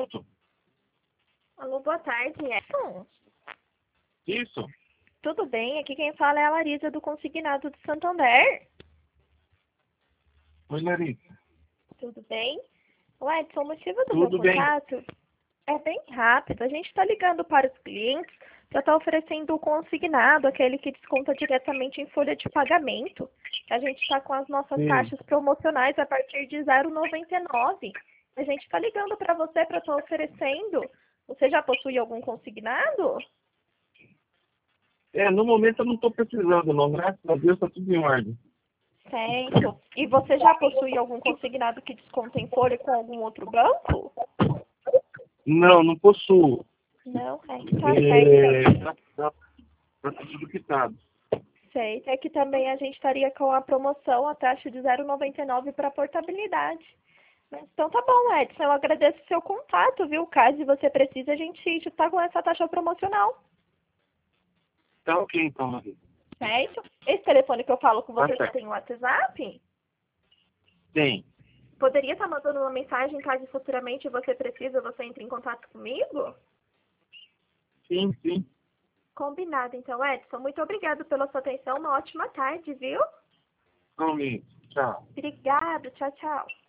Pronto. Alô, boa tarde, Edson. Isso. Tudo bem? Aqui quem fala é a Larissa do Consignado de Santander. Oi, Larissa. Tudo bem? O Edson, o motivo do meu Tudo bem. contato é bem rápido. A gente está ligando para os clientes para estar oferecendo o consignado, aquele que desconta diretamente em folha de pagamento. A gente está com as nossas Sim. taxas promocionais a partir de 0,99. A gente está ligando para você para estar oferecendo. Você já possui algum consignado? No momento eu não estou precisando, não. Graças a Deus está tudo em ordem. Certo. E você já possui algum consignado que desconta em folha com algum outro banco? Não, não possuo. Não, é que tá certo. Tá tudo quitado. Certo. É que também a gente estaria com a promoção, a taxa de 0,99 para portabilidade. Então tá bom, Edson. Eu agradeço o seu contato, viu? Caso você precise, a gente está com essa taxa promocional. Tá ok, então, Larissa. Certo? Esse telefone que eu falo com Tá você já certo. tem WhatsApp? Tem. Poderia estar mandando uma mensagem caso futuramente você precisa, você entre em contato comigo? Sim, sim. Combinado, então, Edson. Muito obrigado pela sua atenção. Uma ótima tarde, viu? Comigo. Tchau. Obrigado. Tchau, tchau.